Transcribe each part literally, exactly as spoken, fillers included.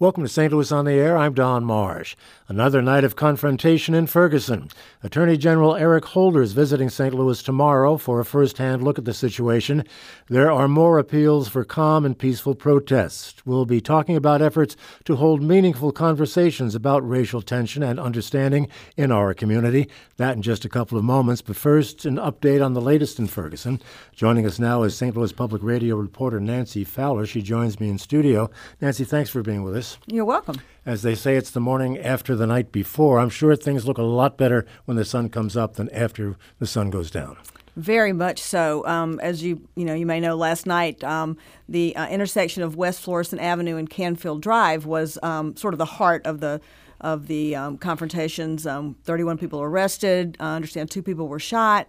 Welcome to Saint Louis on the Air. I'm Don Marsh. Another night of confrontation in Ferguson. Attorney General Eric Holder is visiting Saint Louis tomorrow for a first-hand look at the situation. There are more appeals for calm and peaceful protests. We'll be talking about efforts to hold meaningful conversations about racial tension and understanding in our community. That in just a couple of moments. But first, an update on the latest in Ferguson. Joining us now is Saint Louis Public Radio reporter Nancy Fowler. She joins me in studio. Nancy, thanks for being with us. You're welcome. As they say, it's the morning after the night before. I'm sure things look a lot better when the sun comes up than after the sun goes down. Very much so. Um, as you you know, you may know, last night um, the uh, intersection of West Florissant Avenue and Canfield Drive was um, sort of the heart of the of the um, confrontations. Um, thirty-one people arrested. I understand two people were shot.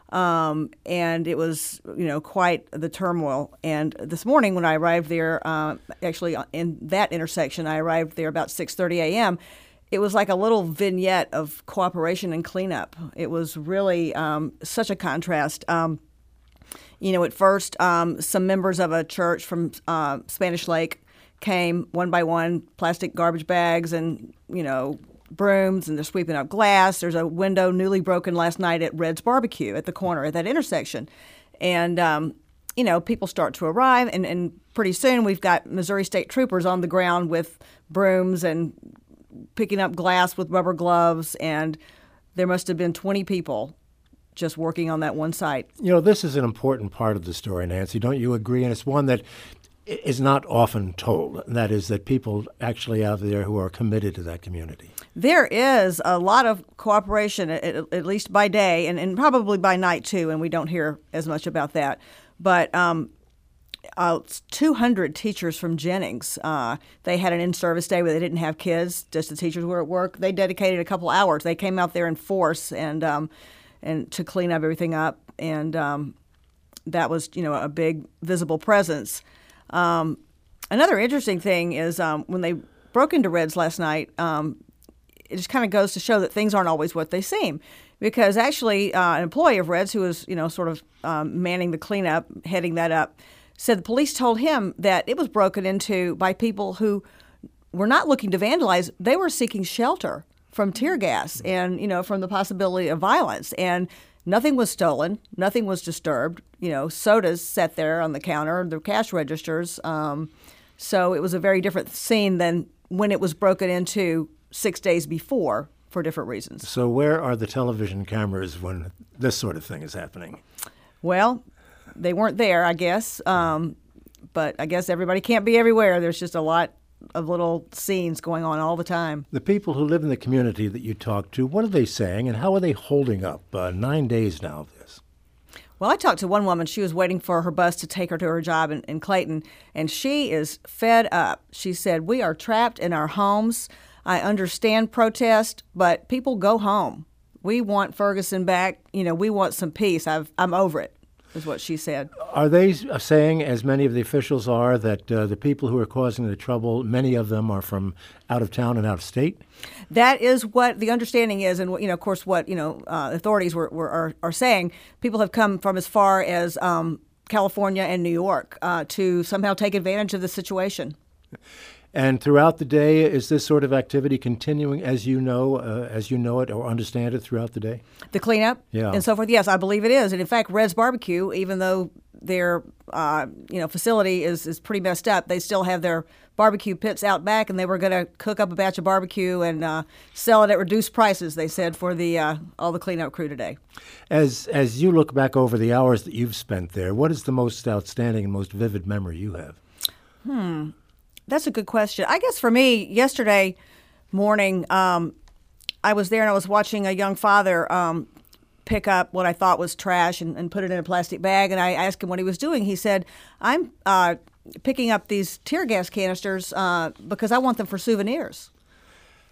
Um, and it was, you know, quite the turmoil. And this morning when I arrived there, uh, actually in that intersection, I arrived there about six thirty a.m., it was like a little vignette of cooperation and cleanup. It was really um, such a contrast. Um, you know, at first, um, some members of a church from uh, Spanish Lake came one by one, plastic garbage bags and, you know, brooms, and they're sweeping up glass. There's a window newly broken last night at Red's Barbecue at the corner at that intersection. And, um, you know, people start to arrive, and, and pretty soon we've got Missouri State Troopers on the ground with brooms and picking up glass with rubber gloves, and there must have been twenty people just working on that one site. You know, this is an important part of the story, Nancy. Don't you agree? And it's one that is not often told, and that is that people actually out there who are committed to that community. There is a lot of cooperation, at, at least by day, and, and probably by night too, and we don't hear as much about that. But um, uh, two hundred teachers from Jennings, uh, they had an in-service day where they didn't have kids, just the teachers were at work. They dedicated a couple hours. They came out there in force and um, and to clean up everything up, and um, that was, you know, a big visible presence. Um, another interesting thing is um, when they broke into Red's last night, um, it just kind of goes to show that things aren't always what they seem. Because actually, uh, an employee of Red's who was, you know, sort of um, manning the cleanup, heading that up, said the police told him that it was broken into by people who were not looking to vandalize. They were seeking shelter from tear gas and, you know, from the possibility of violence. And nothing was stolen. Nothing was disturbed. You know, sodas sat there on the counter, the cash registers. Um, so it was a very different scene than when it was broken into six days before for different reasons. So where are the television cameras when this sort of thing is happening? Well, they weren't there, I guess. Um, but I guess everybody can't be everywhere. There's just a lot of little scenes going on all the time. The people who live in the community that you talk to, what are they saying and how are they holding up uh, nine days now of this? Well, I talked to one woman. She was waiting for her bus to take her to her job in, in Clayton, and she is fed up. She said, "We are trapped in our homes. I understand protest, but people go home. We want Ferguson back. You know, we want some peace. I've, I'm over it," is what she said. Are they saying, as many of the officials are, that uh, the people who are causing the trouble, many of them are from out of town and out of state? That is what the understanding is, and you know, of course, what you know, uh, authorities were, were are, are saying. People have come from as far as um, California and New York uh, to somehow take advantage of the situation. And throughout the day, is this sort of activity continuing as you know, uh, as you know it or understand it throughout the day? The cleanup, yeah, and so forth. Yes, I believe it is. And in fact, Red's Barbecue, even though their uh, you know facility is is pretty messed up, they still have their barbecue pits out back, and they were going to cook up a batch of barbecue and uh, sell it at reduced prices. They said for the uh, all the cleanup crew today. As as you look back over the hours that you've spent there, what is the most outstanding and most vivid memory you have? Hmm. That's a good question. I guess for me, yesterday morning, um, I was there and I was watching a young father um, pick up what I thought was trash and, and put it in a plastic bag. And I asked him what he was doing. He said, "I'm uh, picking up these tear gas canisters uh, because I want them for souvenirs."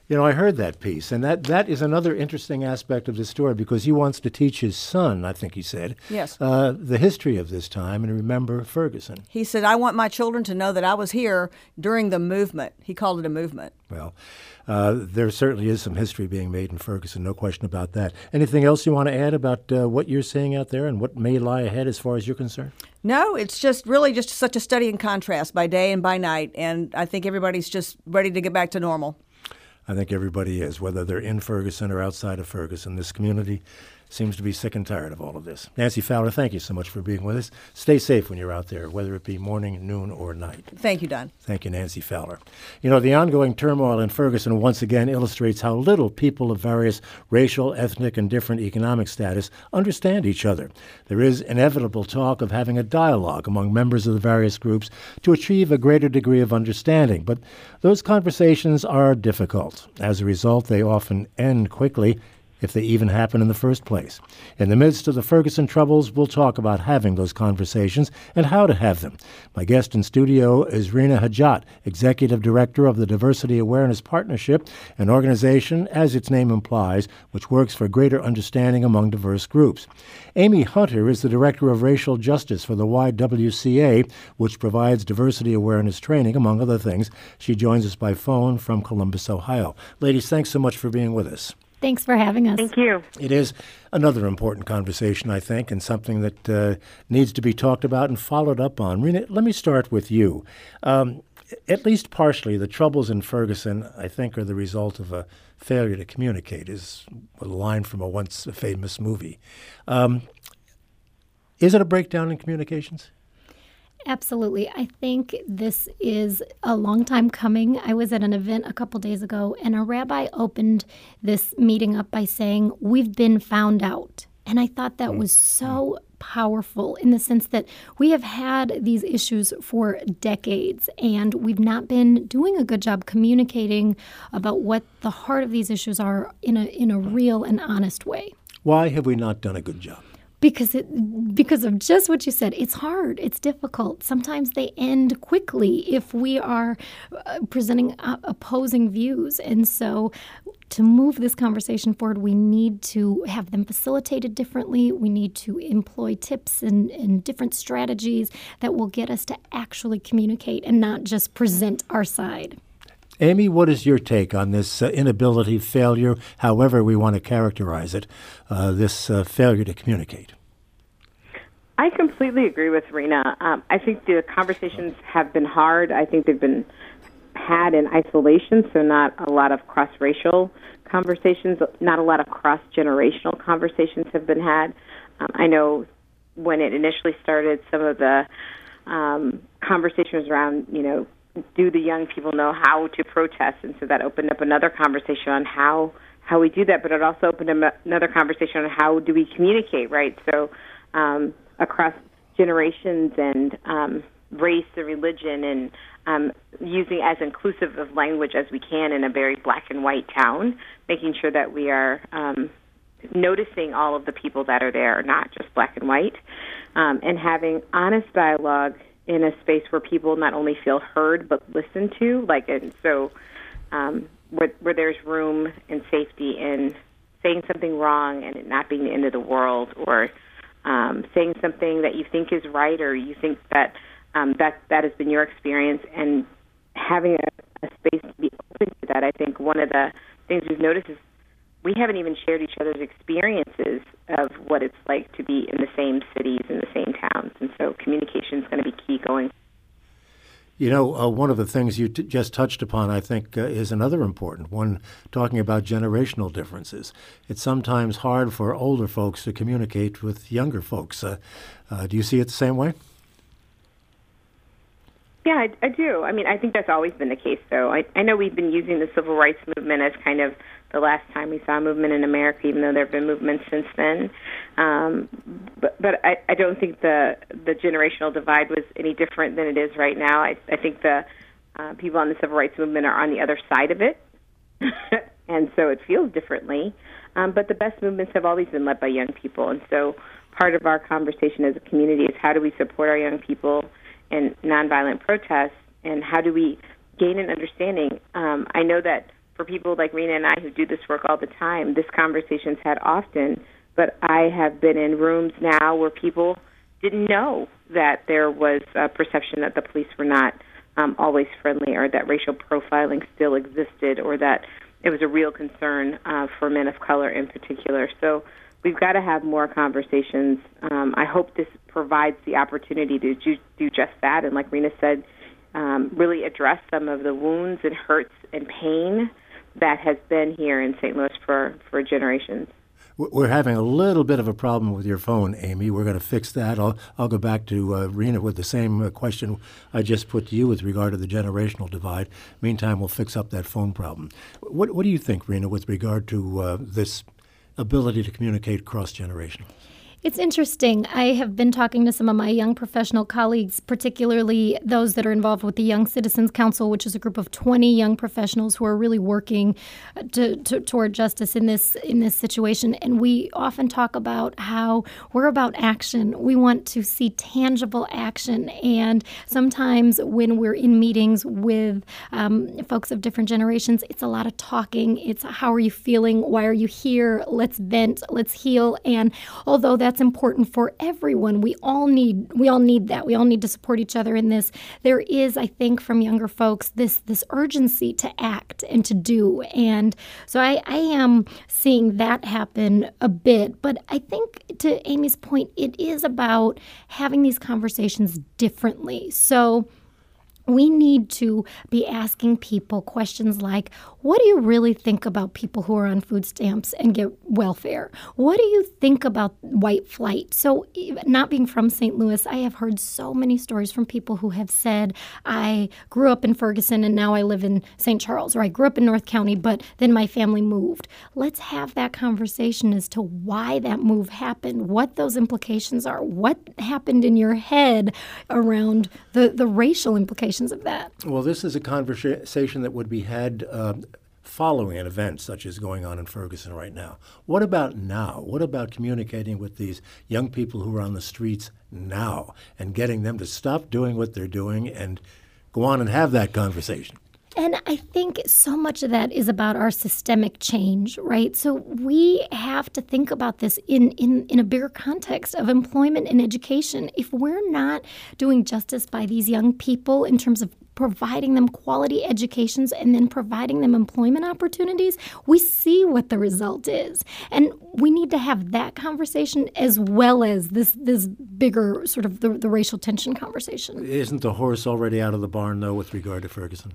You know, I heard that piece, and that, that is another interesting aspect of the story because he wants to teach his son, I think he said, yes, uh, the history of this time and remember Ferguson. He said, I want my children to know that I was here during the movement. He called it a movement. Well, uh, there certainly is some history being made in Ferguson, no question about that. Anything else you want to add about uh, what you're seeing out there and what may lie ahead as far as you're concerned? No, it's just really just such a study in contrast by day and by night, and I think everybody's just ready to get back to normal. I think everybody is, whether they're in Ferguson or outside of Ferguson. This community seems to be sick and tired of all of this. Nancy Fowler, thank you so much for being with us. Stay safe when you're out there, whether it be morning, noon, or night. Thank you, Don. Thank you, Nancy Fowler. You know, the ongoing turmoil in Ferguson once again illustrates how little people of various racial, ethnic, and different economic status understand each other. There is inevitable talk of having a dialogue among members of the various groups to achieve a greater degree of understanding, but those conversations are difficult. As a result, they often end quickly, if they even happen in the first place. In the midst of the Ferguson troubles, we'll talk about having those conversations and how to have them. My guest in studio is Rina Hajat, Executive Director of the Diversity Awareness Partnership, an organization, as its name implies, which works for greater understanding among diverse groups. Amy Hunter is the Director of Racial Justice for the Y W C A, which provides diversity awareness training, among other things. She joins us by phone from Columbus, Ohio. Ladies, thanks so much for being with us. Thanks for having us. Thank you. It is another important conversation, I think, and something that uh, needs to be talked about and followed up on. Rina, let me start with you. Um, at least partially, the troubles in Ferguson, I think, are the result of a failure to communicate, is a line from a once famous movie. Um, is it a breakdown in communications? Absolutely. I think this is a long time coming. I was at an event a couple days ago, and a rabbi opened this meeting up by saying, "We've been found out." And I thought that was so powerful in the sense that we have had these issues for decades, and we've not been doing a good job communicating about what the heart of these issues are in a in a real and honest way. Why have we not done a good job? Because it, because of just what you said. It's hard. It's difficult. Sometimes they end quickly if we are uh, presenting uh, opposing views. And so to move this conversation forward, we need to have them facilitated differently. We need to employ tips and, and different strategies that will get us to actually communicate and not just present our side. Amy, what is your take on this uh, inability, failure, however we want to characterize it, uh, this uh, failure to communicate? I completely agree with Rina. Um, I think the conversations have been hard. I think they've been had in isolation, so not a lot of cross-racial conversations, not a lot of cross-generational conversations have been had. Um, I know when it initially started, some of the um, conversations around, you know, do the young people know how to protest? And so that opened up another conversation on how, how we do that, but it also opened up another conversation on how do we communicate, right? So um, across generations and um, race and religion and um, using as inclusive of language as we can in a very black and white town, making sure that we are um, noticing all of the people that are there, not just black and white, um, and having honest dialogue in a space where people not only feel heard but listened to, like, and so um, where, where there's room and safety in saying something wrong and it not being the end of the world, or um, saying something that you think is right or you think that um, that that has been your experience, and having a, a space to be open to that. I think one of the things we've noticed is we haven't even shared each other's experiences of what it's like to be in the same cities, in the same towns. And so communication is going to be key going. You know, uh, one of the things you t- just touched upon, I think, uh, is another important one, talking about generational differences. It's sometimes hard for older folks to communicate with younger folks. Uh, uh, do you see it the same way? Yeah, I, I do. I mean, I think that's always been the case, though. I, I know we've been using the civil rights movement as kind of the last time we saw a movement in America, even though there have been movements since then. Um, but but I, I don't think the the generational divide was any different than it is right now. I, I think the uh, people on the civil rights movement are on the other side of it, and so it feels differently. Um, but the best movements have always been led by young people, and so part of our conversation as a community is how do we support our young people in nonviolent protests, and how do we gain an understanding? Um, I know that for people like Rena and I who do this work all the time, this conversation's had often, but I have been in rooms now where people didn't know that there was a perception that the police were not um, always friendly, or that racial profiling still existed, or that it was a real concern uh, for men of color in particular. So we've got to have more conversations. Um, I hope this provides the opportunity to do, do just that, and like Rena said, um, really address some of the wounds and hurts and pain that has been here in Saint Louis for, for generations. We're having a little bit of a problem with your phone, Amy. We're going to fix that. I'll, I'll go back to uh, Rena with the same uh, question I just put to you with regard to the generational divide. Meantime, we'll fix up that phone problem. What, what do you think, Rena, with regard to uh, this ability to communicate cross-generational? It's interesting. I have been talking to some of my young professional colleagues, particularly those that are involved with the Young Citizens Council, which is a group of twenty young professionals who are really working to, to, toward justice in this in this situation. And we often talk about how we're about action. We want to see tangible action. And sometimes when we're in meetings with um, folks of different generations, it's a lot of talking. It's how are you feeling? Why are you here? Let's vent. Let's heal. And although that's That's important for everyone. We all need we all need that. We all need to support each other in this. There is, I think, from younger folks, this this urgency to act and to do. And so I, I am seeing that happen a bit. But I think, to Amy's point, it is about having these conversations differently. So we need to be asking people questions like, what do you really think about people who are on food stamps and get welfare? What do you think about white flight? So not being from Saint Louis, I have heard so many stories from people who have said, I grew up in Ferguson and now I live in Saint Charles, or I grew up in North County, but then my family moved. Let's have that conversation as to why that move happened, what those implications are, what happened in your head around the, the racial implications of that. Well, this is a conversation that would be had uh, following an event such as going on in Ferguson right now. What about now? What about communicating with these young people who are on the streets now and getting them to stop doing what they're doing and go on and have that conversation? And I think so much of that is about our systemic change, right? So we have to think about this in, in, in a bigger context of employment and education. If we're not doing justice by these young people in terms of providing them quality educations and then providing them employment opportunities, we see what the result is. And we need to have that conversation as well as this this bigger sort of the, the racial tension conversation. Isn't the horse already out of the barn, though, with regard to Ferguson?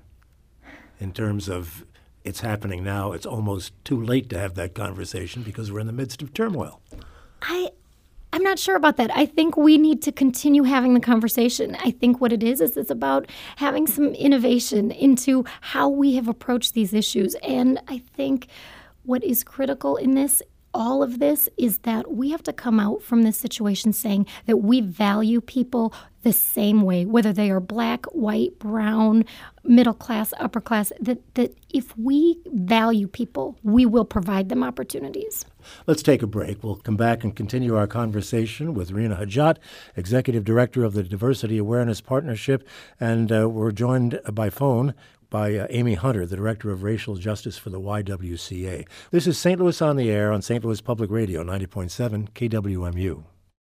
In terms of it's happening now, it's almost too late to have that conversation because we're in the midst of turmoil. I, I'm not sure about that. I think we need to continue having the conversation. I think what it is is it's about having some innovation into how we have approached these issues. And I think what is critical in this all of this is that we have to come out from this situation saying that we value people the same way, whether they are black, white, brown, middle class, upper class, that, that if we value people, we will provide them opportunities. Let's take a break. We'll come back and continue our conversation with Rena Hajat, Executive Director of the Diversity Awareness Partnership, and uh, we're joined by phone by uh, Amy Hunter, the Director of Racial Justice for the Y W C A. This is Saint Louis on the Air on Saint Louis Public Radio, ninety point seven K W M U.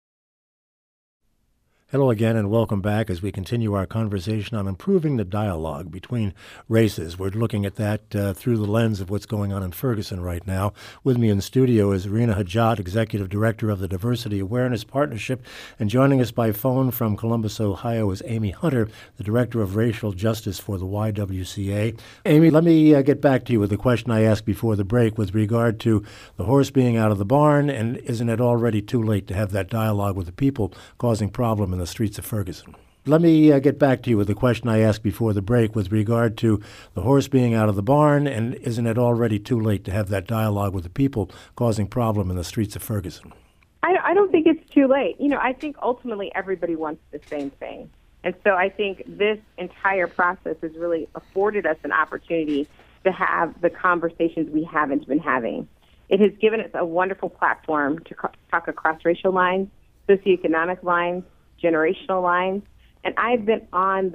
Hello again and welcome back as we continue our conversation on improving the dialogue between races. We're looking at that uh, through the lens of what's going on in Ferguson right now. With me in studio is Rena Hajat, Executive Director of the Diversity Awareness Partnership, and joining us by phone from Columbus, Ohio is Amy Hunter, the Director of Racial Justice for the Y W C A. Amy, let me uh, get back to you with the question I asked before the break with regard to the horse being out of the barn, and isn't it already too late to have that dialogue with the people causing problems in the streets of Ferguson? Let me uh, get back to you with the question I asked before the break with regard to the horse being out of the barn, and isn't it already too late to have that dialogue with the people causing problem in the streets of Ferguson? I, I don't think it's too late. You know, I think ultimately everybody wants the same thing. And so I think this entire process has really afforded us an opportunity to have the conversations we haven't been having. It has given us a wonderful platform to co- talk across racial lines, socioeconomic lines, generational lines, and I've been on the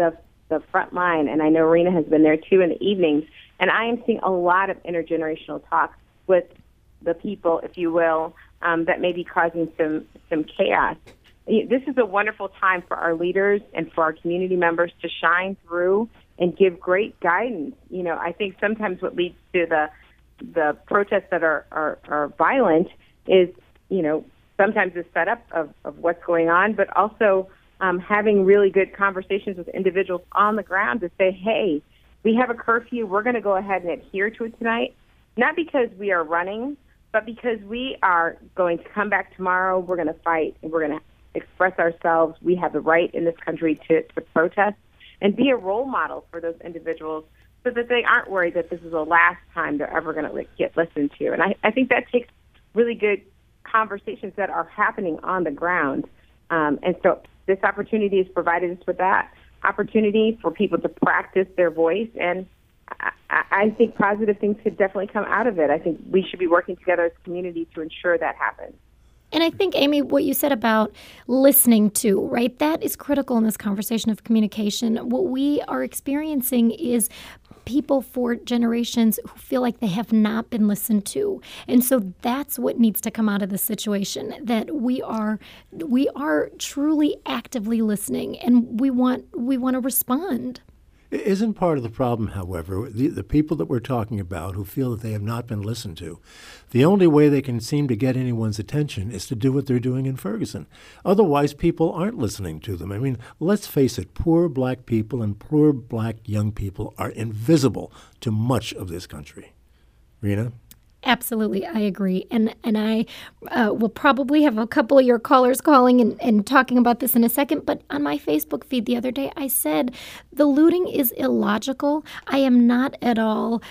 the front line, and I know Rena has been there too in the evenings, and I am seeing a lot of intergenerational talk with the people, if you will, um, that may be causing some, some chaos. This is a wonderful time for our leaders and for our community members to shine through and give great guidance. You know, I think sometimes what leads to the the protests that are, are, are violent is, you know, sometimes the setup of, of what's going on, but also um, having really good conversations with individuals on the ground to say, hey, we have a curfew. We're going to go ahead and adhere to it tonight, not because we are running, but because we are going to come back tomorrow. We're going to fight, and we're going to express ourselves. We have the right in this country to, to protest and be a role model for those individuals so that they aren't worried that this is the last time they're ever going to get listened to. And I, I think that takes really good conversations that are happening on the ground. Um, and so this opportunity has provided us with that opportunity for people to practice their voice. And I, I think positive things could definitely come out of it. I think we should be working together as a community to ensure that happens. And I think, Amy, what you said about listening to, right, that is critical in this conversation of communication. What we are experiencing is people for generations who feel like they have not been listened to. And so that's what needs to come out of this situation, that we are we are truly actively listening, and we want we want to respond. Isn't part of the problem, however, the, the people that we're talking about who feel that they have not been listened to, the only way they can seem to get anyone's attention is to do what they're doing in Ferguson. Otherwise, people aren't listening to them. I mean, let's face it, poor black people and poor black young people are invisible to much of this country. Rena? Absolutely, I agree. And and I uh, will probably have a couple of your callers calling and, and talking about this in a second. But on my Facebook feed the other day, I said the looting is illogical. I am not at all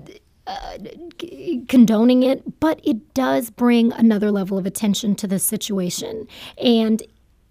uh, condoning it, but it does bring another level of attention to this situation. And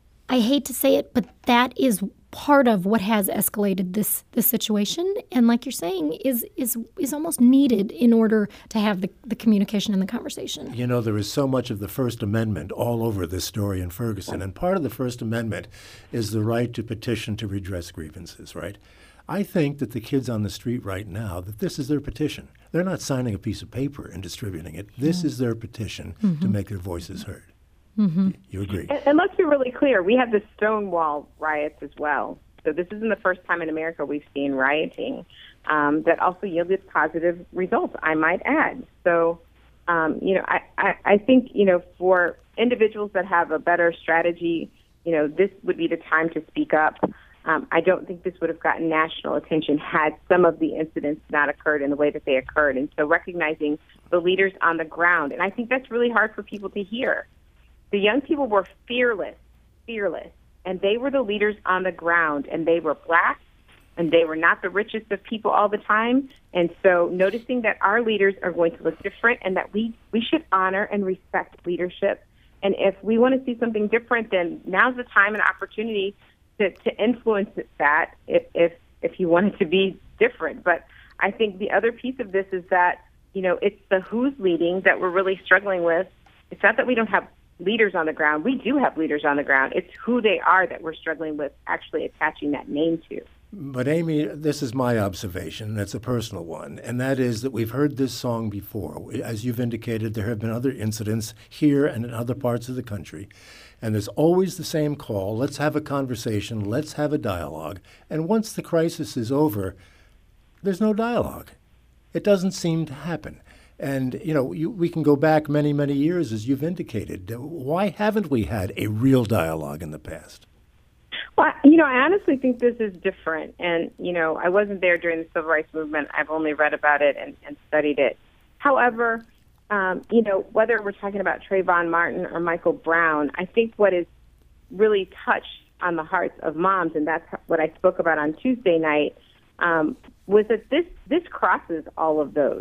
I hate to say it, but that is part of what has escalated this this situation, and like you're saying, is is is almost needed in order to have the, the communication and the conversation. You know, there is so much of the First Amendment all over this story in Ferguson, and part of the First Amendment is the right to petition to redress grievances, right? I think that the kids on the street right now, that this is their petition. They're not signing a piece of paper and distributing it. This yeah. is their petition mm-hmm. to make their voices heard. Mm-hmm. You agree? And, and let's be really clear. We had the Stonewall riots as well. So this isn't the first time in America we've seen rioting um, that also yielded positive results, I might add. So, um, you know, I, I, I think, you know, for individuals that have a better strategy, you know, this would be the time to speak up. Um, I don't think this would have gotten national attention had some of the incidents not occurred in the way that they occurred. And so recognizing the leaders on the ground, and I think that's really hard for people to hear. The young people were fearless, fearless, and they were the leaders on the ground, and they were black, and they were not the richest of people all the time. And so noticing that our leaders are going to look different and that we, we should honor and respect leadership. And if we want to see something different, then now's the time and opportunity to, to influence that if, if, if you want it to be different. But I think the other piece of this is that, you know, it's the who's leading that we're really struggling with. It's not that we don't have leaders on the ground. We do have leaders on the ground. It's who they are that we're struggling with actually attaching that name to. But, Amy, this is my observation, and it's a personal one, and that is that we've heard this song before. As you've indicated, there have been other incidents here and in other parts of the country, and there's always the same call, let's have a conversation, let's have a dialogue. And once the crisis is over, there's no dialogue. It doesn't seem to happen. And, you know, you, we can go back many, many years, as you've indicated. Why haven't we had a real dialogue in the past? Well, you know, I honestly think this is different. And, you know, I wasn't there during the Civil Rights Movement. I've only read about it and, and studied it. However, um, you know, whether we're talking about Trayvon Martin or Michael Brown, I think what is really touched on the hearts of moms, and that's what I spoke about on Tuesday night, um, was that this, this crosses all of those.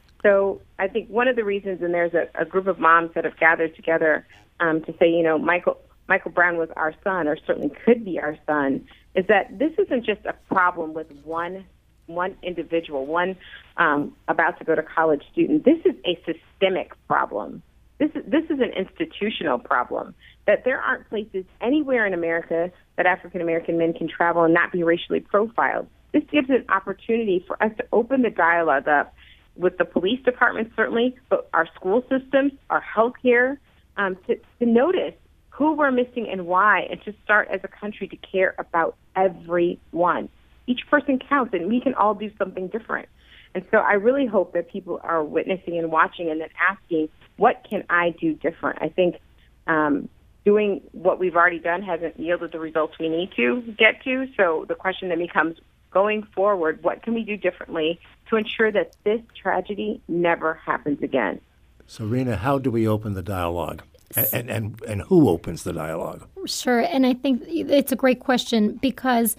So I think one of the reasons, and there's a, a group of moms that have gathered together um, to say, you know, Michael Michael Brown was our son, or certainly could be our son, is that this isn't just a problem with one one individual, one um, about to go to college student. This is a systemic problem. This is, this is an institutional problem, that there aren't places anywhere in America that African-American men can travel and not be racially profiled. This gives an opportunity for us to open the dialogue up with the police department, certainly, but our school systems, our healthcare, um, to, to notice who we're missing and why, and to start as a country to care about everyone. Each person counts, and we can all do something different. And so I really hope that people are witnessing and watching and then asking, what can I do different? I think um, doing what we've already done hasn't yielded the results we need to get to. So the question then becomes, going forward, what can we do differently to ensure that this tragedy never happens again? So, Rena, how do we open the dialogue? And, and, and who opens the dialogue? Sure. And I think it's a great question, because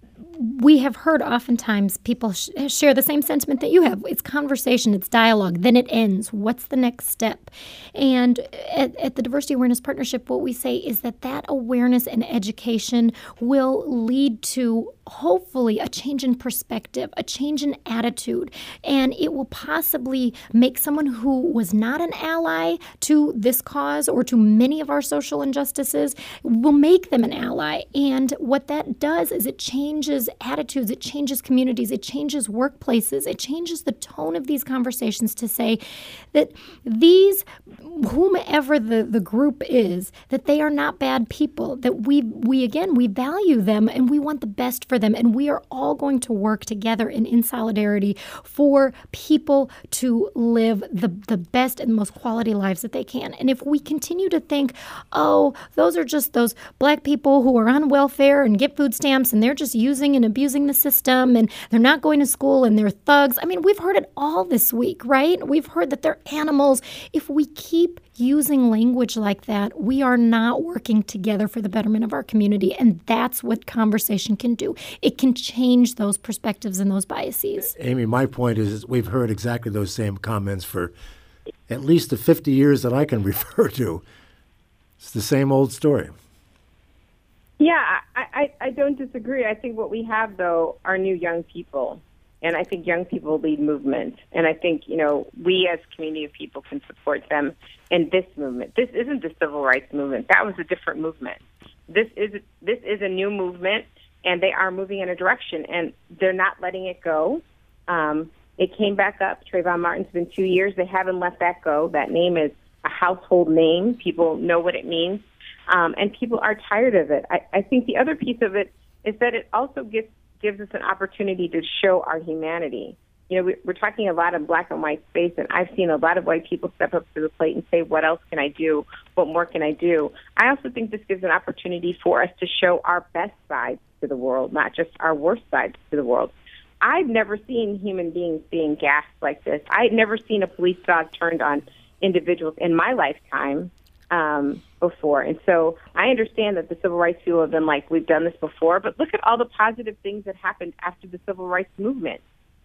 we have heard oftentimes people sh- share the same sentiment that you have. It's conversation, it's dialogue, then it ends. What's the next step? And at, at the Diversity Awareness Partnership, what we say is that that awareness and education will lead to hopefully a change in perspective, a change in attitude, and it will possibly make someone who was not an ally to this cause or to many of our social injustices, will make them an ally. And what that does is it changes attitudes, it changes communities, it changes workplaces, it changes the tone of these conversations to say that these, whomever the, the group is, that they are not bad people, that we, we again, we value them and we want the best for them, and we are all going to work together and in solidarity for people to live the, the best and most quality lives that they can. And if we continue to think, oh, those are just those black people who are on welfare and get food stamps and they're just using and abusing the system and they're not going to school and they're thugs. I mean, we've heard it all this week, right? We've heard that they're animals. If we keep using language like that, we are not working together for the betterment of our community. And that's what conversation can do. It can change those perspectives and those biases. Amy, my point is we've heard exactly those same comments for at least the fifty years that I can refer to. It's the same old story. Yeah, I, I, I don't disagree. I think what we have, though, are new young people. And I think young people lead movement. And I think, you know, we as a community of people can support them in this movement. This isn't the civil rights movement. That was a different movement. This is this is a new movement, and they are moving in a direction, and they're not letting it go. Um, it came back up. Trayvon Martin's been two years. They haven't let that go. That name is a household name. People know what it means, um, and people are tired of it. I, I think the other piece of it is that it also gives gives us an opportunity to show our humanity. You know, we, we're talking a lot of black and white space, and I've seen a lot of white people step up to the plate and say, what else can I do? What more can I do? I also think this gives an opportunity for us to show our best sides to the world, not just our worst sides to the world. I've never seen human beings being gassed like this. I've never seen a police dog turned on individuals in my lifetime um, before. And so I understand that the civil rights people have been like, we've done this before, but look at all the positive things that happened after the civil rights movement.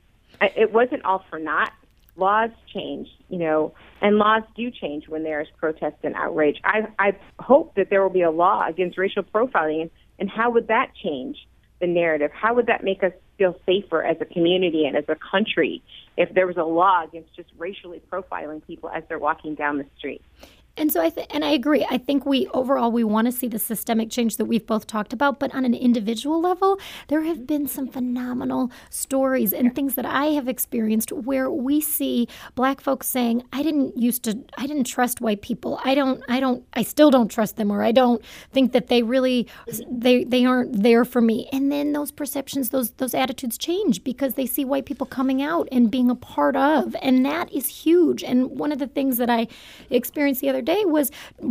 It wasn't all for naught. Laws changed, you know, and laws do change when there is protest and outrage. I, I hope that there will be a law against racial profiling, and, and how would that change the narrative? How would that make us feel safer as a community and as a country if there was a law against just racially profiling people as they're walking down the street? And so I th- and I agree. I think we overall we want to see the systemic change that we've both talked about, but on an individual level, there have been some phenomenal stories and things that I have experienced where we see black folks saying, "I didn't used to, I didn't trust white people. I don't, I don't, I still don't trust them, or I don't think that they really, they they aren't there for me." And then those perceptions, those those attitudes change because they see white people coming out and being a part of, and that is huge. And one of the things that I experienced the other day was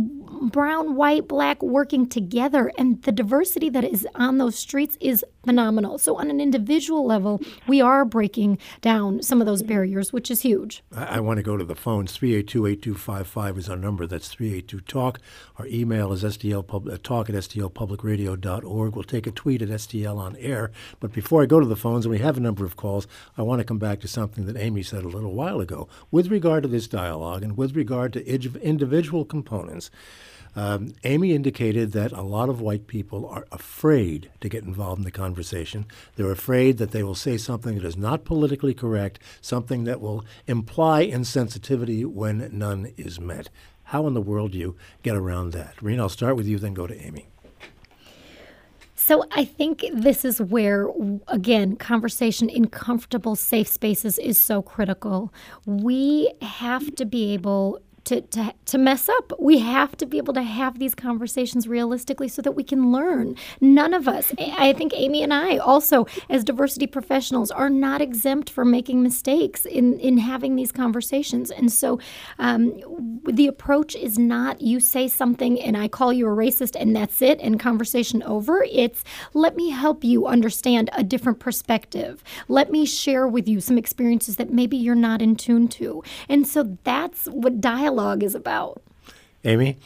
brown, white, black working together, and the diversity that is on those streets is phenomenal. So on an individual level, we are breaking down some of those barriers, which is huge. I, I want to go to the phones. three eight two, eight two five five is our number. That's three eight two talk. Our email is S T L pub, uh, talk at S T L public radio dot org. We'll take a tweet at S T L on air. But before I go to the phones, and we have a number of calls, I want to come back to something that Amy said a little while ago with regard to this dialogue and with regard to individual components. Um, Amy indicated that a lot of white people are afraid to get involved in the conversation. They're afraid that they will say something that is not politically correct, something that will imply insensitivity when none is met. How in the world do you get around that? Rena, I'll start with you, then go to Amy. So I think this is where, again, conversation in comfortable, safe spaces is so critical. We have to be able To, to to mess up. We have to be able to have these conversations realistically so that we can learn. None of us, I think Amy and I also, as diversity professionals, are not exempt from making mistakes in, in having these conversations. And so um, the approach is not you say something and I call you a racist and that's it and conversation over. It's let me help you understand a different perspective. Let me share with you some experiences that maybe you're not in tune to. And so that's what dialogue is about. Amy?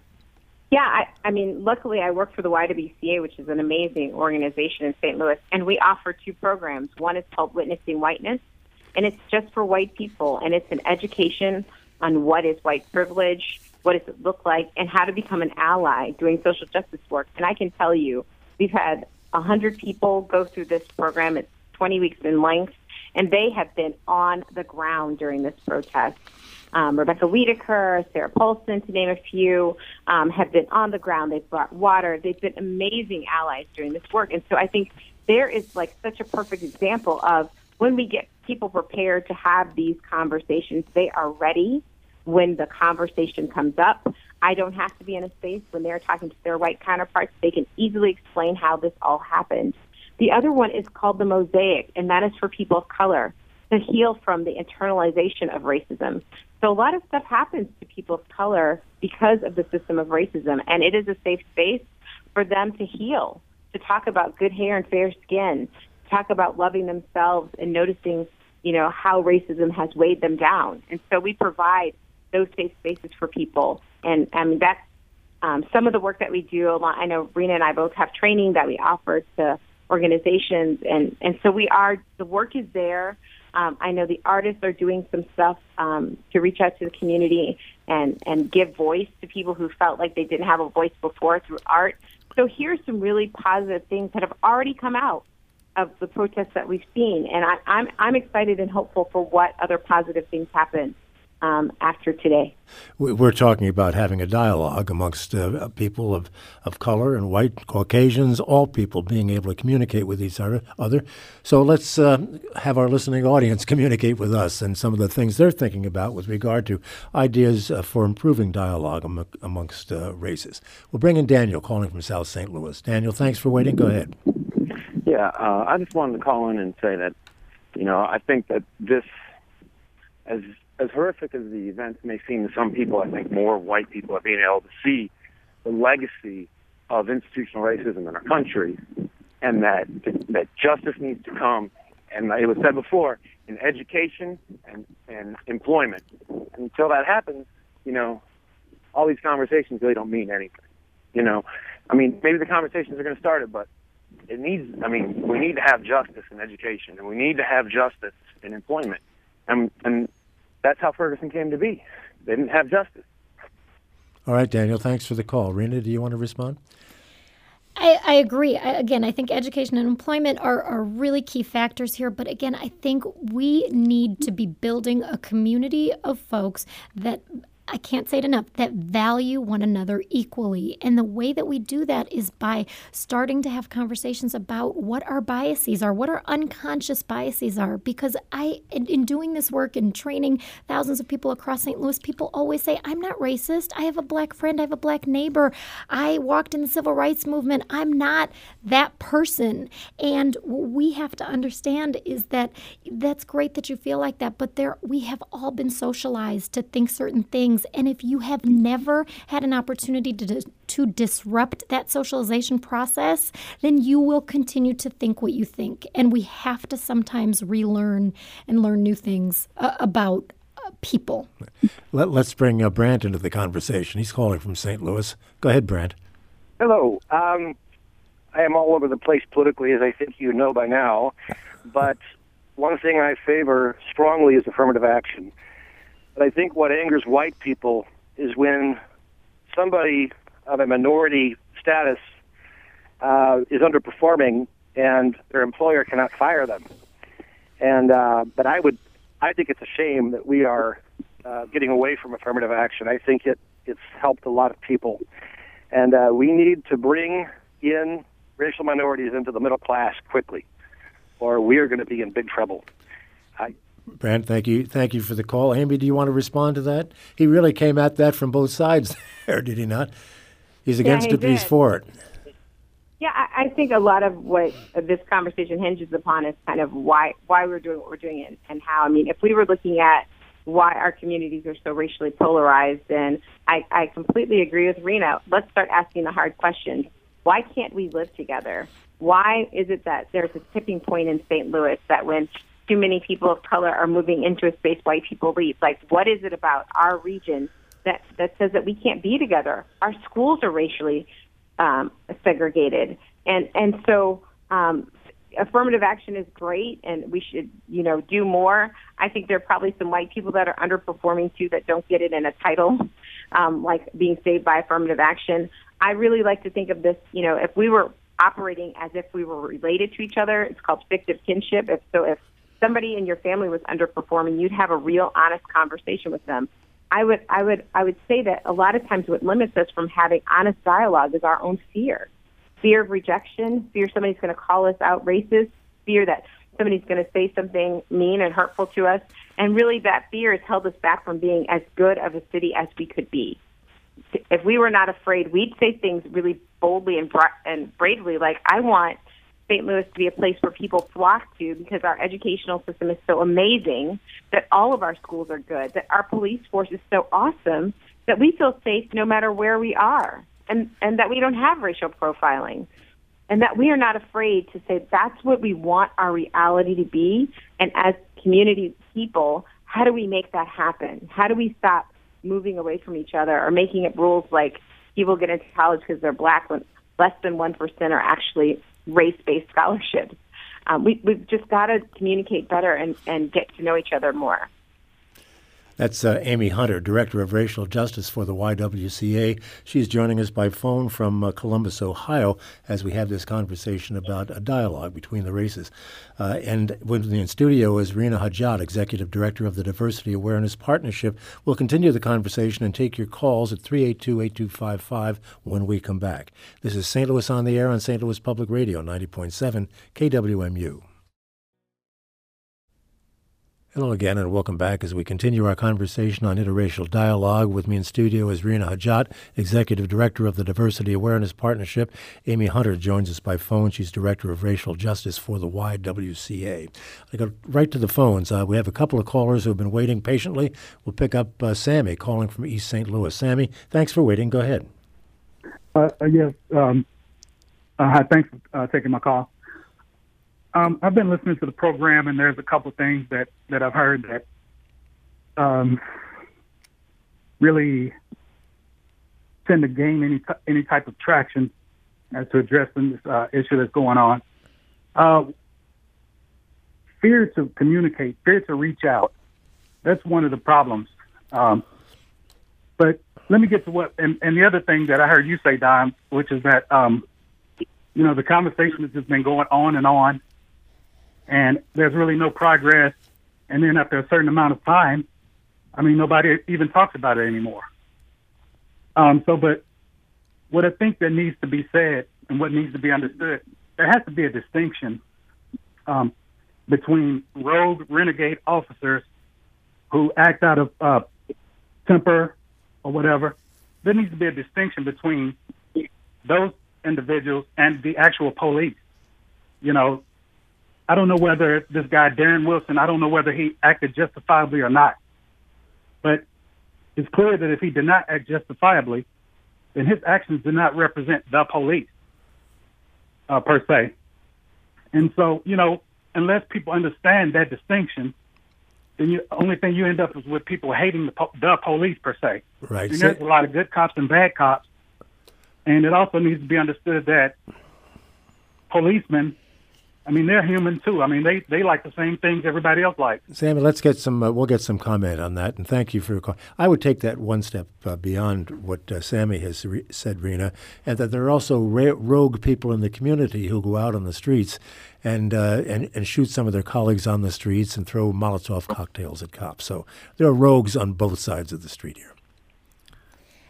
Yeah, I, I mean, luckily I work for the Y W C A, which is an amazing organization in Saint Louis, and we offer two programs. One is called Witnessing Whiteness, and it's just for white people, and it's an education on what is white privilege, what does it look like, and how to become an ally doing social justice work. And I can tell you, we've had one hundred people go through this program. It's twenty weeks in length, and they have been on the ground during this protest. Um, Rebecca Wiedeker, Sarah Paulson, to name a few, um, have been on the ground. They've brought water. They've been amazing allies during this work. And so I think there is like such a perfect example of when we get people prepared to have these conversations, they are ready when the conversation comes up. I don't have to be in a space when they're talking to their white counterparts. They can easily explain how this all happened. The other one is called the Mosaic, and that is for people of color to heal from the internalization of racism. So a lot of stuff happens to people of color because of the system of racism, and it is a safe space for them to heal, to talk about good hair and fair skin, to talk about loving themselves and noticing, you know, how racism has weighed them down. And so we provide those safe spaces for people, and I mean that's um, some of the work that we do. A lot, I know Rena and I both have training that we offer to organizations, and, and so we are, the work is there. Um, I know the artists are doing some stuff um, to reach out to the community and, and give voice to people who felt like they didn't have a voice before through art. So here's some really positive things that have already come out of the protests that we've seen. And I, I'm, I'm excited and hopeful for what other positive things happen Um, after today. We're talking about having a dialogue amongst uh, people of, of color and white, Caucasians, all people being able to communicate with each other. So let's uh, have our listening audience communicate with us and some of the things they're thinking about with regard to ideas uh, for improving dialogue am- amongst uh, races. We'll bring in Daniel calling from South Saint Louis. Daniel, thanks for waiting. Go ahead. Yeah, uh, I just wanted to call in and say that, you know, I think that this, as As horrific as the events may seem to some people, I think more white people are being able to see the legacy of institutional racism in our country, and that that justice needs to come. And it was said before, in education and, and employment. And until that happens, you know, all these conversations really don't mean anything. You know, I mean, maybe the conversations are going to start it, but it needs, I mean, we need to have justice in education, and we need to have justice in employment. And, and that's how Ferguson came to be. They didn't have justice. All right, Daniel, thanks for the call. Rena, do you want to respond? I, I agree. I, again, I think education and employment are, are really key factors here. But again, I think we need to be building a community of folks that, I can't say it enough, that value one another equally. And the way that we do that is by starting to have conversations about what our biases are, what our unconscious biases are. Because I, in, in doing this work and training thousands of people across Saint Louis, people always say, I'm not racist. I have a black friend. I have a black neighbor. I walked in the civil rights movement. I'm not that person. And what we have to understand is that that's great that you feel like that, but there we have all been socialized to think certain things. And if you have never had an opportunity to to disrupt that socialization process, then you will continue to think what you think. And we have to sometimes relearn and learn new things uh, about uh, people. Let, let's bring uh, Brant into the conversation. He's calling from Saint Louis. Go ahead, Brant. Hello. Um, I am all over the place politically, as I think you know by now. But one thing I favor strongly is affirmative action. But I think what angers white people is when somebody of a minority status uh, is underperforming and their employer cannot fire them. And uh, but I would, I think it's a shame that we are uh, getting away from affirmative action. I think it It's helped a lot of people. And uh, we need to bring in racial minorities into the middle class quickly, or we are going to be in big trouble. I, Brant, thank you. Thank you for the call. Amy, do you want to respond to that? He really came at that from both sides there, did he not? He's against yeah, he it, but he's did. for it. Yeah, I, I think a lot of what this conversation hinges upon is kind of why why we're doing what we're doing and, and how. I mean, if we were looking at why our communities are so racially polarized, then I, I completely agree with Rena. Let's start asking the hard questions. Why can't we live together? Why is it that there's a tipping point in Saint Louis that when too many people of color are moving into a space white people leave? Like, what is it about our region that, that says that we can't be together? Our schools are racially um, segregated. And, and so um, affirmative action is great, and we should, you know, do more. I think there are probably some white people that are underperforming, too, that don't get it in a title, um, like being saved by affirmative action. I really like to think of this, you know, if we were operating as if we were related to each other, it's called fictive kinship. If so, if somebody in your family was underperforming, you'd have a real honest conversation with them. I would, I would, I would say that a lot of times what limits us from having honest dialogue is our own fear. Fear of rejection, fear somebody's going to call us out racist, fear that somebody's going to say something mean and hurtful to us. And really that fear has held us back from being as good of a city as we could be. If we were not afraid, we'd say things really boldly and, bra- and bravely, like, I want Saint Louis to be a place where people flock to because our educational system is so amazing, that all of our schools are good, that our police force is so awesome, that we feel safe no matter where we are, and, and that we don't have racial profiling, and that we are not afraid to say that's what we want our reality to be. And as community people, how do we make that happen? How do we stop moving away from each other or making it rules like people get into college because they're black when less than one percent are actually race-based scholarships? Um, we, we've just got to communicate better and, and get to know each other more. That's uh, Amy Hunter, Director of Racial Justice for the Y W C A. She's joining us by phone from uh, Columbus, Ohio, as we have this conversation about a dialogue between the races. Uh, and with me in studio is Rena Hajjat, Executive Director of the Diversity Awareness Partnership. We'll continue the conversation and take your calls at three eight two, eight two five five when we come back. This is Saint Louis on the Air on Saint Louis Public Radio, ninety point seven K W M U. Hello again, and welcome back as we continue our conversation on interracial dialogue. With me in studio is Rena Hajjat, Executive Director of the Diversity Awareness Partnership. Amy Hunter joins us by phone. She's Director of Racial Justice for the Y W C A. I go right to the phones. Uh, we have a couple of callers who have been waiting patiently. We'll pick up uh, Sammy calling from East Saint Louis. Sammy, thanks for waiting. Go ahead. Uh, yes. Um, uh, hi, thanks for uh, taking my call. Um, I've been listening to the program, and there's a couple of things that, that I've heard that um, really tend to gain any t- any type of traction as to addressing this uh, issue that's going on. Uh, fear to communicate, fear to reach out, that's one of the problems. Um, but let me get to what, and, and the other thing that I heard you say, Don, which is that, um, you know, the conversation has just been going on and on, and there's really no progress. And then after a certain amount of time, I mean, nobody even talks about it anymore. Um, so, but what I think that needs to be said and what needs to be understood, there has to be a distinction um, between rogue, renegade officers who act out of uh, temper or whatever. There needs to be a distinction between those individuals and the actual police. You know, I don't know whether this guy, Darren Wilson, I don't know whether he acted justifiably or not. But it's clear that if he did not act justifiably, then his actions do not represent the police, uh, per se. And so, you know, unless people understand that distinction, then the only thing you end up is with people hating the, po- the police, per se. Right. And there's a lot of good cops and bad cops. And it also needs to be understood that policemen, I mean, they're human too. I mean, they, they like the same things everybody else likes. Sammy, let's get some. Uh, we'll get some comment on that, and thank you for your call. I would take that one step uh, beyond what uh, Sammy has re- said, Rena, and that there are also ra- rogue people in the community who go out on the streets and, uh, and and shoot some of their colleagues on the streets and throw Molotov cocktails at cops. So there are rogues on both sides of the street here.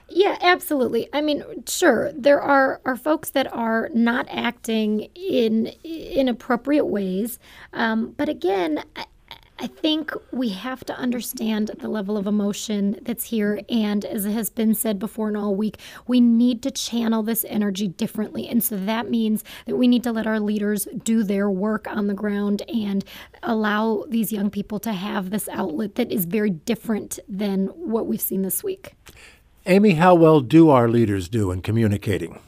Yeah, absolutely. I mean, sure, there are, are folks that are not acting in inappropriate ways. Um, but again, I, I think we have to understand the level of emotion that's here. And as has been said before and all week, we need to channel this energy differently. And so that means that we need to let our leaders do their work on the ground and allow these young people to have this outlet that is very different than what we've seen this week. Amy, how well do our leaders do in communicating?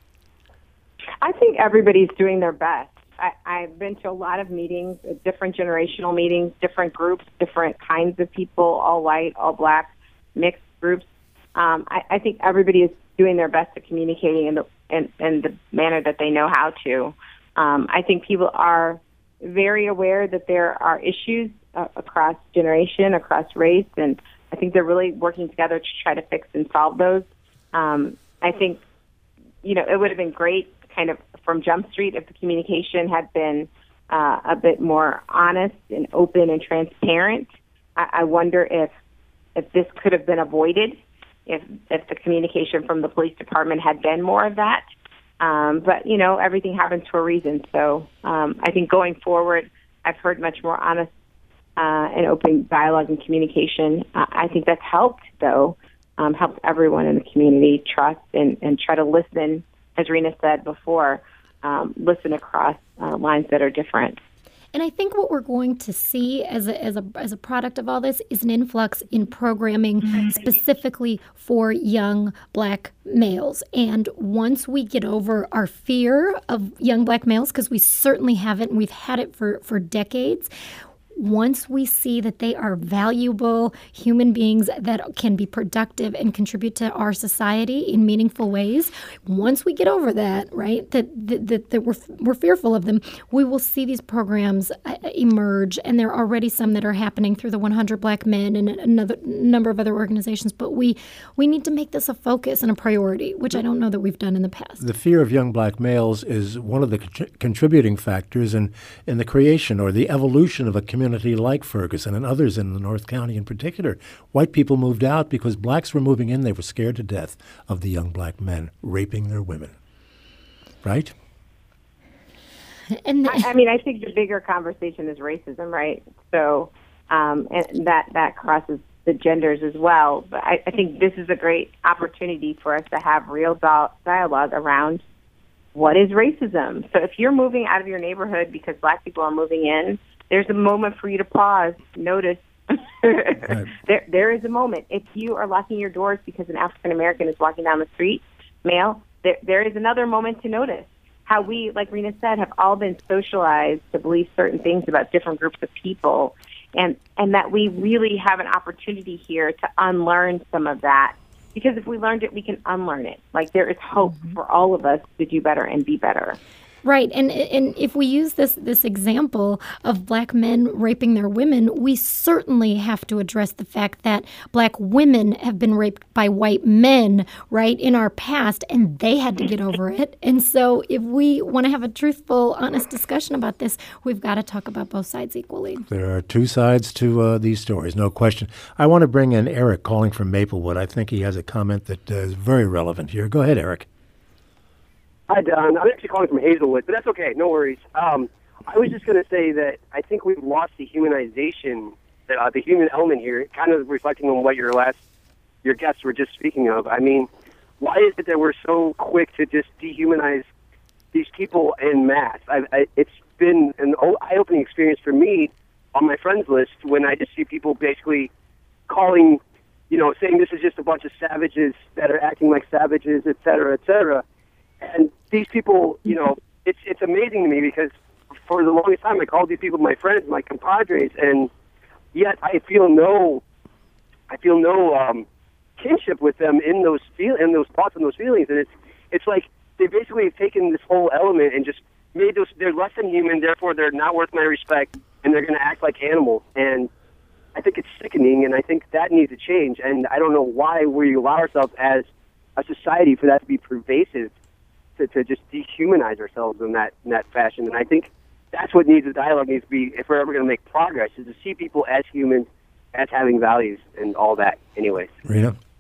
I think everybody's doing their best. I, I've been to a lot of meetings, different generational meetings, different groups, different kinds of people, all white, all black, mixed groups. Um, I, I think everybody is doing their best at communicating in the in, in the manner that they know how to. Um, I think people are very aware that there are issues uh, across generation, across race, and I think they're really working together to try to fix and solve those. Um, I think, you know, it would have been great kind of from Jump Street if the communication had been uh, a bit more honest and open and transparent. I, I wonder if if this could have been avoided if if the communication from the police department had been more of that. Um, but, you know, everything happens for a reason. So um, I think going forward, I've heard much more honest uh, and open dialogue and communication. Uh, I think that's helped, though, um, helped everyone in the community trust and, and try to listen, as Rena said before, um, listen across uh, lines that are different. And I think what we're going to see as a, as a as a product of all this is an influx in programming specifically for young black males. And once we get over our fear of young black males, because we certainly haven't, and we've had it for, for decades, once we see that they are valuable human beings that can be productive and contribute to our society in meaningful ways, once we get over that, right, that that, that, that we're, we're fearful of them, we will see these programs emerge. And there are already some that are happening through the one hundred Black Men and another number of other organizations. But we, we need to make this a focus and a priority, which I don't know that we've done in the past. The fear of young black males is one of the con- contributing factors in, in the creation or the evolution of a community like Ferguson and others in the North County in particular. White people moved out because blacks were moving in. They were scared to death of the young black men raping their women. Right? And the- I, I mean, I think the bigger conversation is racism, right? So um, and that, that crosses the genders as well. But I, I think this is a great opportunity for us to have real do- dialogue around what is racism. So if you're moving out of your neighborhood because black people are moving in, there's a moment for you to pause, notice. Right. There, there is a moment. If you are locking your doors because an African American is walking down the street, male, there, there is another moment to notice. How we, like Rena said, have all been socialized to believe certain things about different groups of people, and and that we really have an opportunity here to unlearn some of that. Because if we learned it, we can unlearn it. Like, there is hope mm-hmm. for all of us to do better and be better. Right, and and if we use this this example of black men raping their women, we certainly have to address the fact that black women have been raped by white men, right, in our past, and they had to get over it. And so if we want to have a truthful, honest discussion about this, we've got to talk about both sides equally. There are two sides to uh, these stories, no question. I want to bring in Eric calling from Maplewood. I think he has a comment that uh, is very relevant here. Go ahead, Eric. Hi, Don. I'm actually calling from Hazelwood, but that's okay. No worries. Um, I was just going to say that I think we've lost the humanization, uh, the human element here, kind of reflecting on what your last, your guests were just speaking of. I mean, why is it that we're so quick to just dehumanize these people en masse? I, I, it's been an eye-opening experience for me on my friends list when I just see people basically calling, you know, saying this is just a bunch of savages that are acting like savages, et cetera, et cetera. And these people, you know, it's it's amazing to me because for the longest time I called these people my friends, my compadres, and yet I feel no, I feel no um, kinship with them in those feel in those thoughts and those feelings. And it's it's like they basically have taken this whole element and just made those they're less than human, therefore they're not worth my respect, and they're going to act like animals. And I think it's sickening, and I think that needs to change. And I don't know why we allow ourselves as a society for that to be pervasive. To, to just dehumanize ourselves in that in that fashion. And I think that's what needs the dialogue needs to be if we're ever going to make progress, is to see people as humans, as having values and all that anyways. Rena?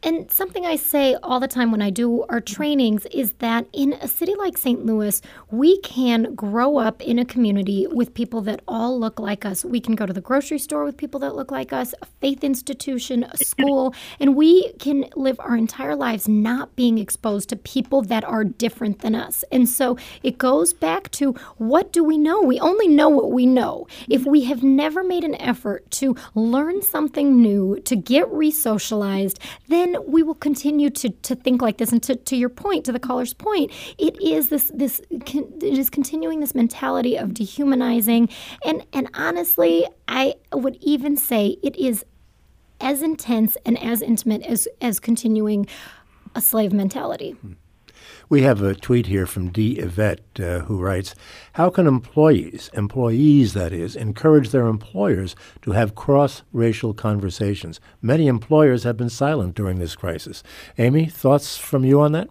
And something I say all the time when I do our trainings is that in a city like Saint Louis, we can grow up in a community with people that all look like us. We can go to the grocery store with people that look like us, a faith institution, a school, and we can live our entire lives not being exposed to people that are different than us. And so it goes back to, what do we know? We only know what we know. If we have never made an effort to learn something new, to get re-socialized, then we will continue to, to think like this. And to, to your point, to the caller's point, it is this this it is continuing this mentality of dehumanizing. And and honestly, I would even say it is as intense and as intimate as as continuing a slave mentality. We have a tweet here from D. Yvette uh, who writes, how can employees, employees that is, encourage their employers to have cross-racial conversations? Many employers have been silent during this crisis. Amy, thoughts from you on that?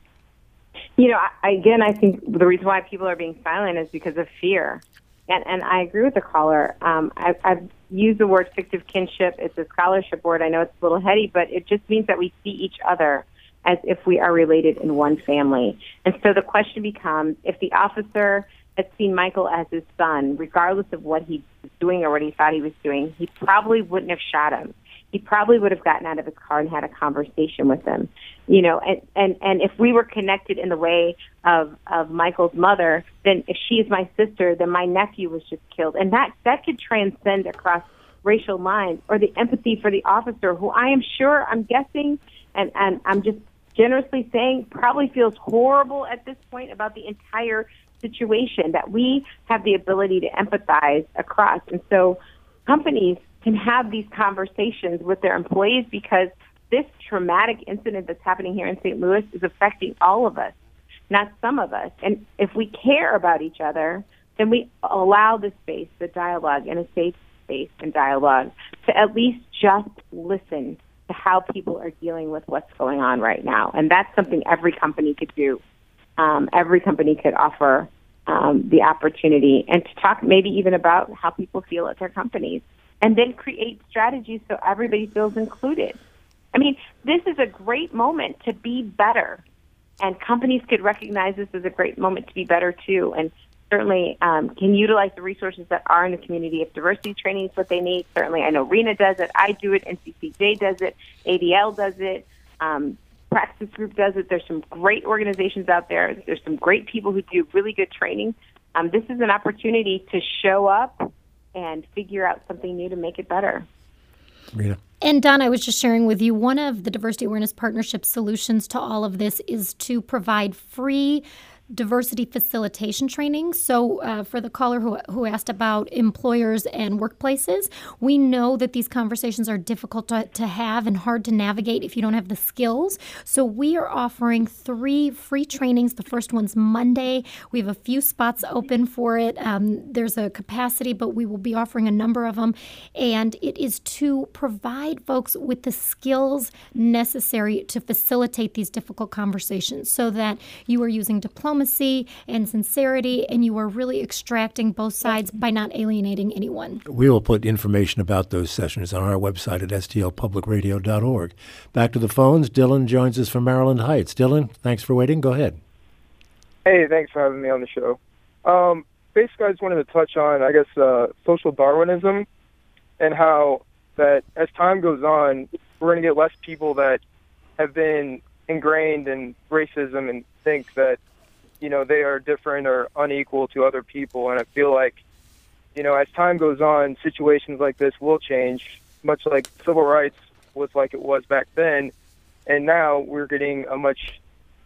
You know, I, again, I think the reason why people are being silent is because of fear. And, and I agree with the caller. Um, I, I've used the word fictive kinship. It's a scholarship word. I know it's a little heady, but it just means that we see each other as if we are related in one family. And so the question becomes, if the officer had seen Michael as his son, regardless of what he was doing or what he thought he was doing, he probably wouldn't have shot him. He probably would have gotten out of his car and had a conversation with him. You know, and, and, and if we were connected in the way of, of Michael's mother, then if she is my sister, then my nephew was just killed. And that, that could transcend across racial lines, or the empathy for the officer, who I am sure, I'm guessing, and, and I'm just generously saying, probably feels horrible at this point about the entire situation, that we have the ability to empathize across. And so companies can have these conversations with their employees, because this traumatic incident that's happening here in Saint Louis is affecting all of us, not some of us. And if we care about each other, then we allow the space, the dialogue, and a safe space and dialogue to at least just listen to how people are dealing with what's going on right now. And that's something every company could do. Um, every company could offer um, the opportunity, and to talk maybe even about how people feel at their companies, and then create strategies so everybody feels included. I mean, this is a great moment to be better, and companies could recognize this as a great moment to be better too, and certainly um, can utilize the resources that are in the community. If diversity training is what they need, certainly I know RENA does it, I do it, N C C J does it, A D L does it, um, Praxis Group does it. There's some great organizations out there. There's some great people who do really good training. Um, this is an opportunity to show up and figure out something new to make it better. RENA. And Don, I was just sharing with you, one of the Diversity Awareness Partnership solutions to all of this is to provide free diversity facilitation training. So uh, for the caller who, who asked about employers and workplaces, we know that these conversations are difficult to, to have and hard to navigate if you don't have the skills. So we are offering three free trainings. The first one's Monday. We have a few spots open for it. Um, there's a capacity, but we will be offering a number of them. And it is to provide folks with the skills necessary to facilitate these difficult conversations, so that you are using diplomacy and sincerity, and you are really extracting both sides by not alienating anyone. We will put information about those sessions on our website at s t l public radio dot org. Back to the phones. Dylan joins us from Maryland Heights. Dylan, thanks for waiting. Go ahead. Hey, thanks for having me on the show. Um, basically, I just wanted to touch on, I guess, uh, social Darwinism, and how that as time goes on, we're going to get less people that have been ingrained in racism and think that, you know, they are different or unequal to other people. And I feel like, you know, as time goes on, situations like this will change, much like civil rights was like it was back then. And now we're getting a much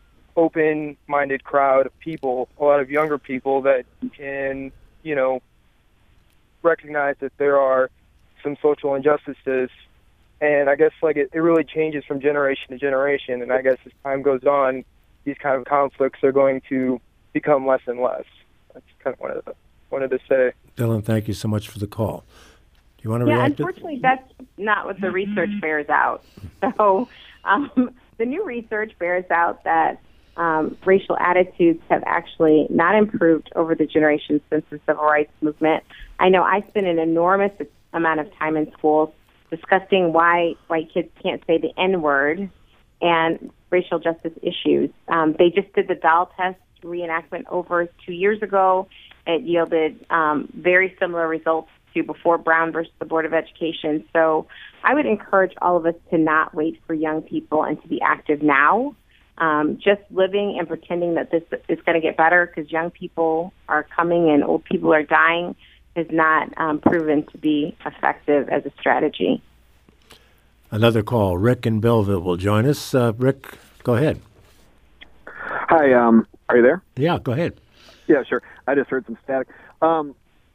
open-minded crowd of people, a lot of younger people that can, you know, recognize that there are some social injustices. And I guess, like, it, it really changes from generation to generation. And I guess as time goes on, these kind of conflicts are going to become less and less. That's kind of what I wanted to say. Dylan, thank you so much for the call. Do you want to yeah, react? Yeah, unfortunately, that's not what the research bears out. So um, the new research bears out that um, racial attitudes have actually not improved over the generations since the civil rights movement. I know I spent an enormous amount of time in schools discussing why white kids can't say the N-word and racial justice issues. Um, they just did the doll test reenactment over two years ago. It yielded um, very similar results to before Brown versus the Board of Education. So I would encourage all of us to not wait for young people and to be active now. Um, just living and pretending that this is going to get better because young people are coming and old people are dying has not um, proven to be effective as a strategy. Another call. Rick in Belleville will join us. Uh, Rick, go ahead. Hi, um, are you there? Yeah, go ahead. Yeah, sure. I just heard some static. Um,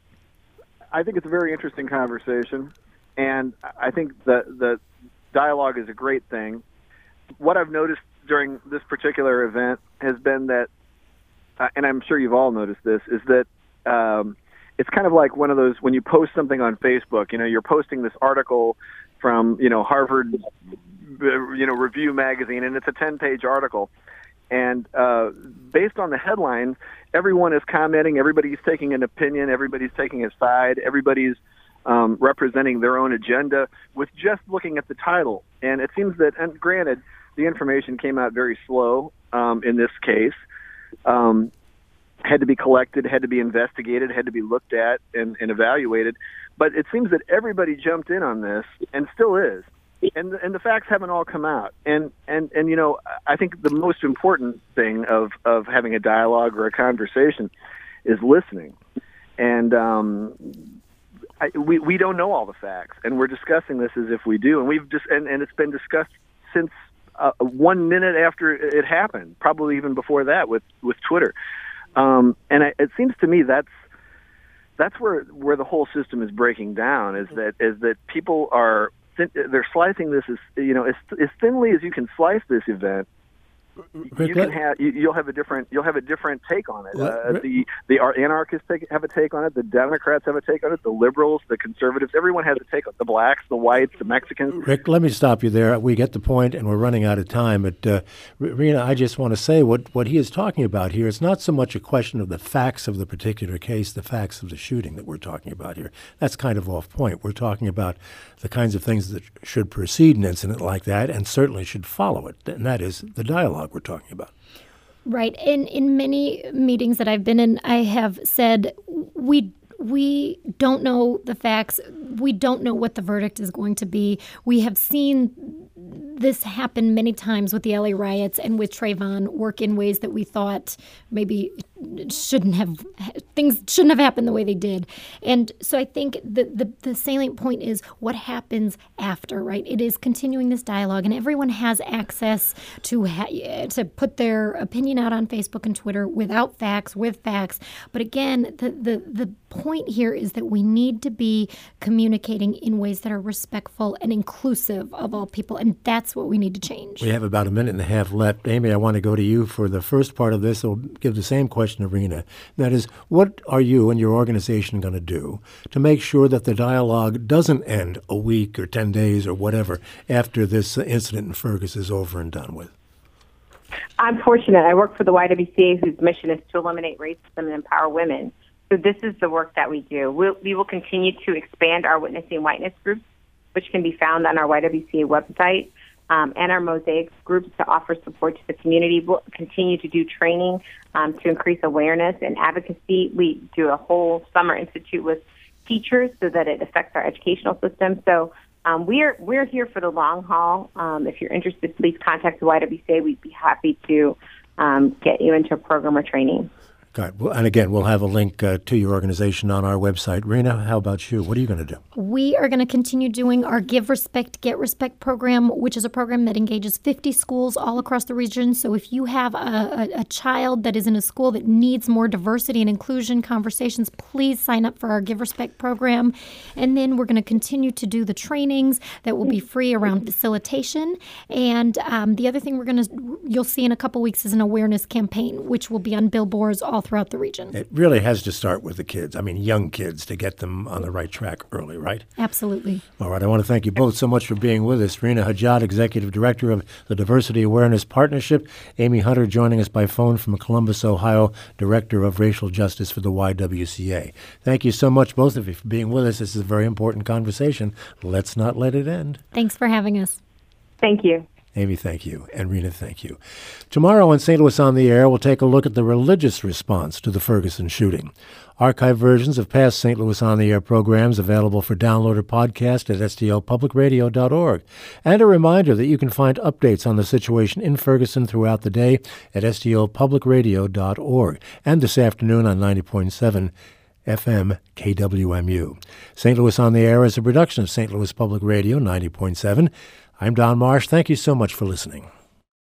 I think it's a very interesting conversation, and I think the the dialogue is a great thing. What I've noticed during this particular event has been that, uh, and I'm sure you've all noticed this, is that um, it's kind of like one of those, when you post something on Facebook, you know, you're posting this article from, you know, Harvard, you know, Review magazine, and it's a ten-page article. And uh, based on the headlines, everyone is commenting, everybody's taking an opinion, everybody's taking a side, everybody's um, representing their own agenda with just looking at the title. And it seems that, and granted, the information came out very slow um, in this case, um, had to be collected, had to be investigated, had to be looked at and, and evaluated. But it seems that everybody jumped in on this and still is. And and the facts haven't all come out. And, and, and you know, I think the most important thing of, of having a dialogue or a conversation is listening. And um, I, we we don't know all the facts, and we're discussing this as if we do. And we've just and, and it's been discussed since uh, one minute after it happened, probably even before that with with Twitter. Um, and I, it seems to me that's that's where where the whole system is breaking down. Is that is that people are they're slicing this as you know as, as thinly as you can slice this event. You can have you, you'll have a different you'll have a different take on it. Uh, the the anarchists take, have a take on it. The Democrats have a take on it. The liberals, the conservatives, everyone has a take on it. The blacks, the whites, the Mexicans. Rick, let me stop you there. We get the point, and we're running out of time. But uh, Rena, I just want to say what what he is talking about here. It's not so much a question of the facts of the particular case, the facts of the shooting that we're talking about here. That's kind of off point. We're talking about the kinds of things that should precede an incident like that, and certainly should follow it, and that is the dialogue we're talking about. Right. In in many meetings that I've been in, I have said we we don't know the facts. We don't know what the verdict is going to be. We have seen this happen many times with the L A riots and with Trayvon work in ways that we thought maybe shouldn't have, things shouldn't have happened the way they did. And so I think the, the, the salient point is what happens after, right? It is continuing this dialogue, and everyone has access to ha- to put their opinion out on Facebook and Twitter without facts, with facts. But again, the, the, the point here is that we need to be communicating in ways that are respectful and inclusive of all people, and that's what we need to change. We have about a minute and a half left. Amy, I want to go to you for the first part of this. I'll give the same question to Rena. That is, what are you and your organization going to do to make sure that the dialogue doesn't end a week or ten days or whatever after this incident in Fergus is over and done with? I'm fortunate. I work for the Y W C A, whose mission is to eliminate racism and empower women. So this is the work that we do. We'll, we will continue to expand our Witnessing Whiteness groups, which can be found on our Y W C A website, um, and our Mosaic groups to offer support to the community. We'll continue to do training um, to increase awareness and advocacy. We do a whole summer institute with teachers so that it affects our educational system. So um, we're we're here for the long haul. Um, if you're interested, please contact the Y W C A. We'd be happy to um, get you into a program or training. Good. Well, and again, we'll have a link uh, to your organization on our website. Rena, how about you? What are you going to do? We are going to continue doing our Give Respect, Get Respect program, which is a program that engages fifty schools all across the region. So if you have a, a, a child that is in a school that needs more diversity and inclusion conversations, please sign up for our Give Respect program. And then we're going to continue to do the trainings that will be free around facilitation. And um, the other thing we're going to, you'll see in a couple weeks is an awareness campaign, which will be on billboards all throughout the region. It really has to start with the kids. I mean, young kids, to get them on the right track early, right? Absolutely. All right. I want to thank you both so much for being with us. Rena Hajjad, Executive Director of the Diversity Awareness Partnership. Amy Hunter joining us by phone from Columbus, Ohio, Director of Racial Justice for the Y W C A. Thank you so much, both of you, for being with us. This is a very important conversation. Let's not let it end. Thanks for having us. Thank you. Amy, thank you. And Rena, thank you. Tomorrow on Saint Louis on the Air, we'll take a look at the religious response to the Ferguson shooting. Archive versions of past Saint Louis on the Air programs available for download or podcast at S T L public radio dot org. And a reminder that you can find updates on the situation in Ferguson throughout the day at S T L public radio dot org. And this afternoon on ninety point seven F M K W M U. Saint Louis on the Air is a production of Saint Louis Public Radio ninety point seven. I'm Don Marsh. Thank you so much for listening.